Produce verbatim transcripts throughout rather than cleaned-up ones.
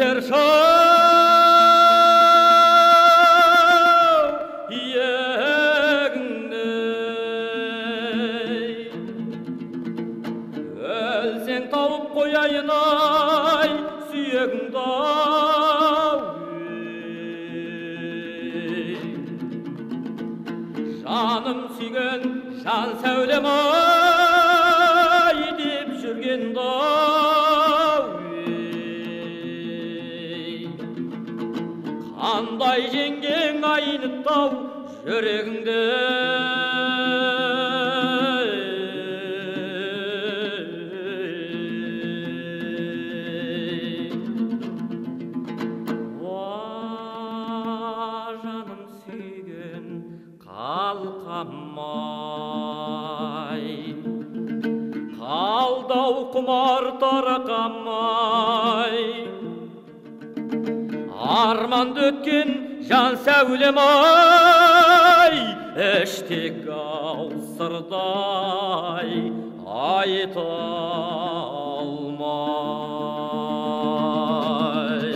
өтер шау иегіңді, өлсең тауып қояйын ай сүйегіңді, жаным сүйген жан сәулем ай деп жүргенді, қандай жеңгең айнытты-ау жүрегіңді, жаным сүйген қалқам-ай, қалдау құмар тарқам-ай, арманды өткен жан сәулем-ай, іштегі-ау сырдай айта алмай.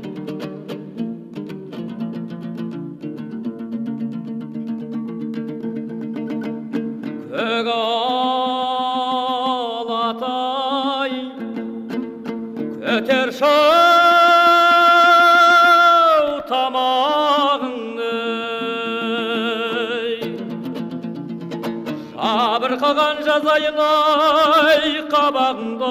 Көгалатай көтер шау тамағыңды, жабырқаған жазайын ай қабағыңды,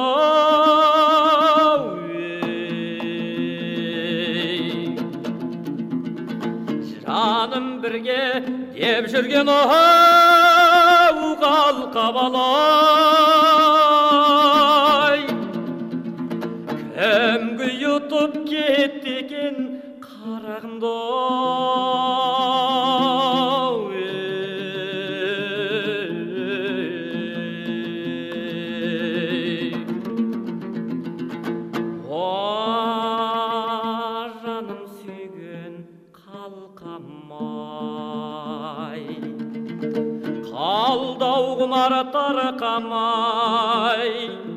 жаным бірге деп жүрген ау қалқабалай, кімгі ұтып кетті екен қарағымды, жаным сүйген қалқам-ай, қалдау құмар тарқам-ай,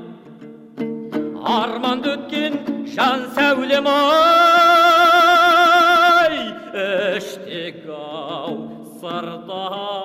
арманды өткен жан сәулем-ай, іштегі-ау сырдай